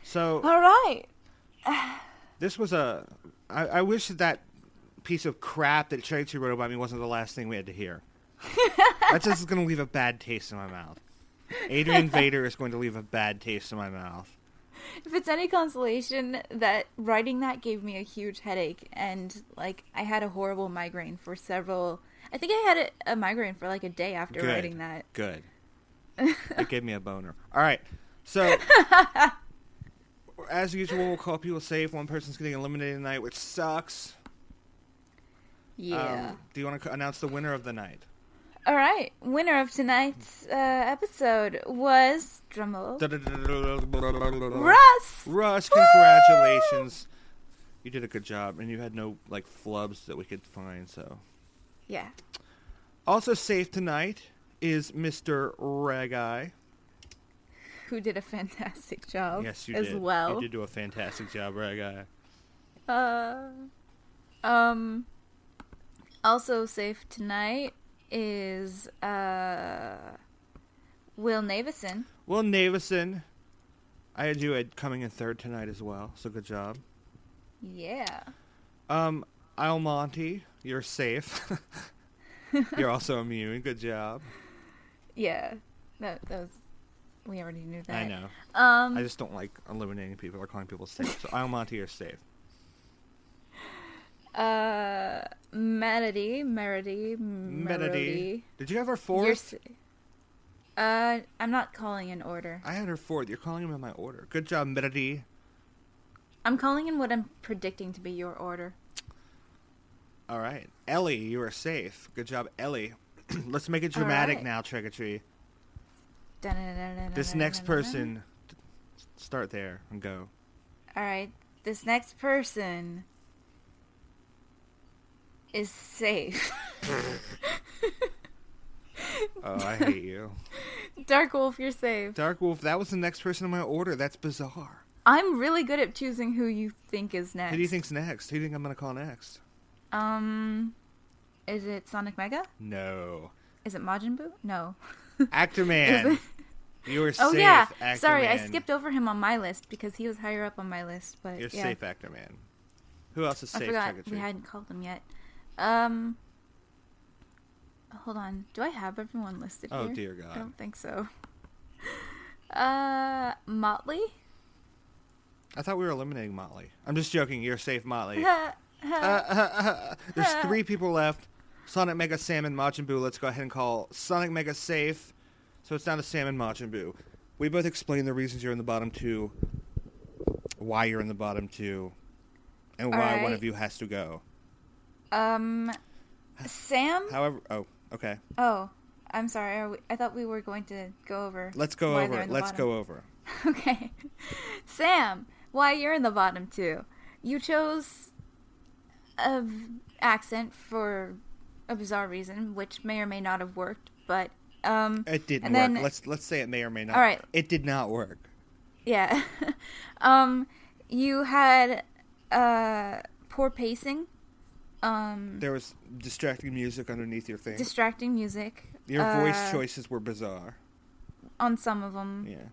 So, All right. this was I wish that piece of crap that Shang-Chi wrote about me wasn't the last thing we had to hear. That's just going to leave a bad taste in my mouth. Adrian Vader is going to leave a bad taste in my mouth. If it's any consolation, that writing that gave me a huge headache, and like I had a horrible migraine for several. I think I had a migraine for like a day after writing that. Good. It gave me a boner. All right, so as usual, we'll call people safe. One person's getting eliminated tonight, which sucks. Yeah. Do you want to announce the winner of the night? All right. Winner of tonight's episode was drumroll. Russ. Russ, congratulations! You did a good job, and you had no like flubs that we could find. So Yeah. also safe tonight is Mr. Regai. Who did a fantastic job. Yes, you as did. well. You did do a fantastic job, Regai. Also safe tonight is Will Navison. Will Navison. I had you coming in third tonight as well, so good job. Yeah. Almonte, you're safe. You're also immune. Good job. Yeah. That was. We already knew that. I know. I just don't like eliminating people or calling people safe. So Almonte, you're safe. Meredy. Did you have her You're fourth? I'm not calling in order. I had her fourth. You're calling him in my order. Good job, Meredy. I'm calling in what I'm predicting to be your order. All right. Ellie, you are safe. Good job, Ellie. Let's make it dramatic right. now, Trick-or-Treat. This next person, start there and go. Alright, this next person is safe. Oh, I hate you. Dark Wolf, you're safe. Dark Wolf, that was the next person in my order. That's bizarre. I'm really good at choosing who you think is next. Who do you think's next? Who do you think I'm going to call next? Is it Sonic Mega? No. Is it Majin Buu? No. Actor Man. You were safe, Oh yeah, Actor sorry, Man. I skipped over him on my list because he was higher up on my list. But You're yeah. safe, Actor Man. Who else is I safe, forgot Trick-or-Treat? we hadn't called them yet. Hold on, do I have everyone listed Oh, here? dear God. I don't think so. Motley. I thought we were eliminating Motley. I'm just joking. You're safe, Motley. There's 3 people left. Sonic, Mega, Sam, and Majin Buu. Let's go ahead and call Sonic Mega safe. So it's down to Sam and Majin Buu. We both explained the reasons you're in the bottom 2, why you're in the bottom 2, and why Alright. one of you has to go. Sam. However, okay. Oh, I'm sorry. I thought we were going to go over. Let's go why over they're it. in the Let's bottom. go over. Okay. Sam, why you're in the bottom 2? You chose a accent for a bizarre reason, which may or may not have worked, but It didn't and work. then- Let's say it may or may not. All right. It did not work. yeah. You had poor pacing, There was distracting music underneath your thing. distracting music. Your voice choices were bizarre. On some of them. Yeah.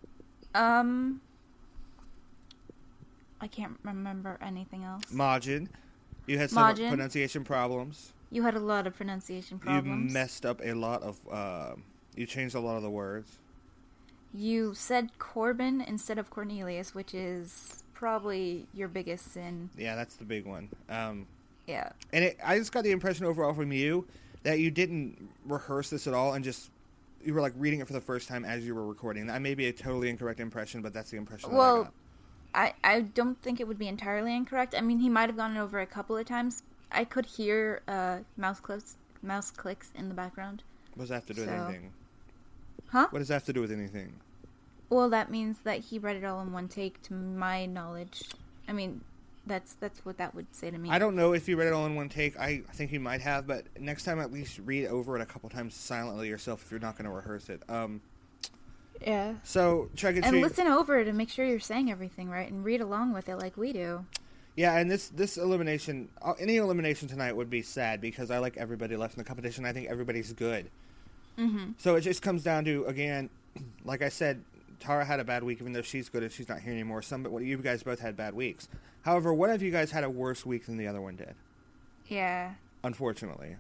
I can't remember anything else. Majin, you had some Majin. pronunciation problems. You had a lot of pronunciation problems. You messed up a lot of. You changed a lot of the words. You said Corbin instead of Cornelius, which is probably your biggest sin. Yeah, that's the big one. Yeah. And I just got the impression overall from you that you didn't rehearse this at all and just you were like reading it for the first time as you were recording. That may be a totally incorrect impression, but that's the impression that I Well, got. I don't think it would be entirely incorrect. I mean, he might have gone over a couple of times. I could hear mouse clicks in the background. What does that have to do with So- anything? Huh? What does that have to do with anything? Well, that means that he read it all in one take, to my knowledge. I mean, that's what that would say to me. I don't know if you read it all in one take. I think you might have, but next time at least read over it a couple times silently yourself if you're not going to rehearse it. Yeah. So, Trick or And Treat. listen over it and make sure you're saying everything right and read along with it like we do. Yeah, and this elimination, any elimination tonight would be sad because I like everybody left in the competition. I think everybody's good. Mm-hmm. So it just comes down to, again, like I said Tara had a bad week, even though she's good and she's not here anymore. You guys both had bad weeks. However, one of you guys had a worse week than the other one did. Yeah. Unfortunately.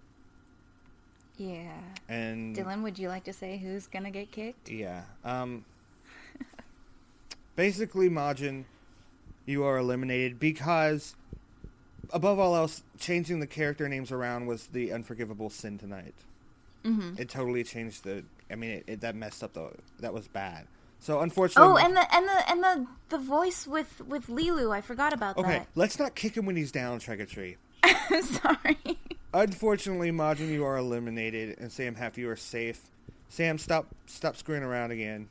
Yeah. And Dylan, would you like to say who's gonna get kicked? Yeah. Basically, Majin, you are eliminated because, above all else, changing the character names around was the unforgivable sin tonight. Mm-hmm. It totally changed that messed up that was bad. So unfortunately. Oh, and the voice with Lilu, I forgot about that. Okay, let's not kick him when he's down, Trick-or-Treat. I'm sorry. Unfortunately, Majin, you are eliminated, and Sam, half you are safe. Sam, stop screwing around again.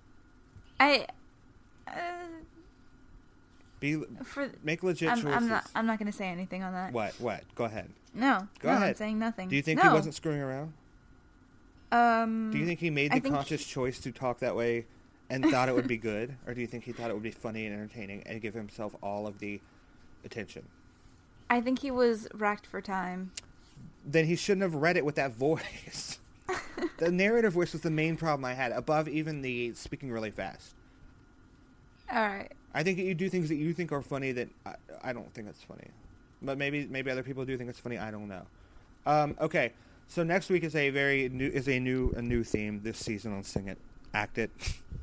Make legit choices. I'm not going to say anything on that. What? Go ahead. No. Go ahead. I'm saying nothing. Do you think he wasn't screwing around? Do you think he made the conscious choice to talk that way and thought it would be good? Or do you think he thought it would be funny and entertaining and give himself all of the attention? I think he was racked for time. Then he shouldn't have read it with that voice. The narrative voice was the main problem I had, above even the speaking really fast. All right. I think that you do things that you think are funny that I don't think that's funny. But maybe other people do think it's funny. I don't know. Okay. So next week is a new theme this season on Sing It, Act It.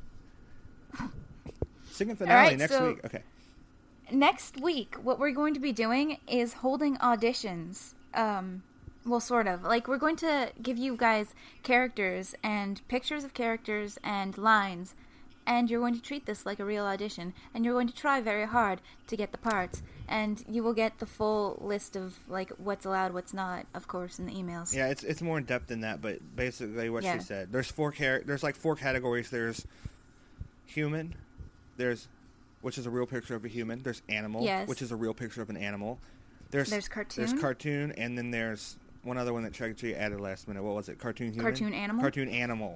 Sing It finale next week. Okay. Next week, what we're going to be doing is holding auditions. Well, sort of. Like, we're going to give you guys characters and pictures of characters and lines, and you're going to treat this like a real audition, and you're going to try very hard to get the parts, and you will get the full list of, like, what's allowed, what's not, of course, in the emails. Yeah, it's more in depth than that, but basically what she said. There's four categories. There's human, which is a real picture of a human. There's animal, which is a real picture of an animal. There's cartoon. There's cartoon, and then there's one other one that Trick-or-Treat added last minute. What was it? Cartoon human? Cartoon animal? Cartoon animal.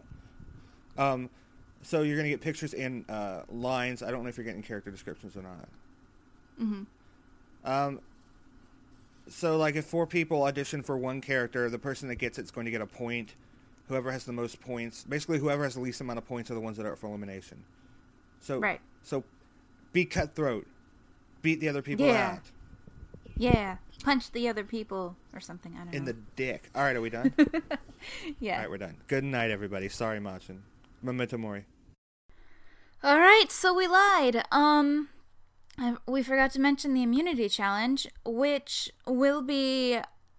So you're going to get pictures and lines. I don't know if you're getting character descriptions or not. Mm-hmm. So, like, if 4 people audition for one character, the person that gets it's going to get a point. Whoever has the most points. Basically, whoever has the least amount of points are the ones that are up for elimination. So, right. So, be cutthroat. Beat the other people out. Yeah. Punch the other people or something. I don't know. In the dick. All right, are we done? Yeah. All right, we're done. Good night, everybody. Sorry, Machin. Memento Mori. All right, so we lied. We forgot to mention the immunity challenge, which will be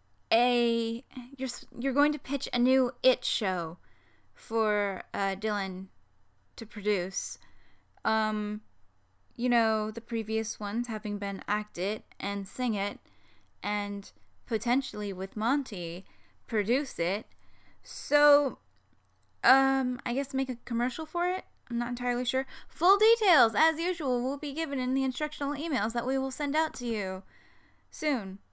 you're going to pitch a new It show for Dylan to produce. You know, the previous ones having been Act It and Sing It, and potentially with Monty, Produce It. So, I guess make a commercial for it? I'm not entirely sure. Full details, as usual, will be given in the instructional emails that we will send out to you soon.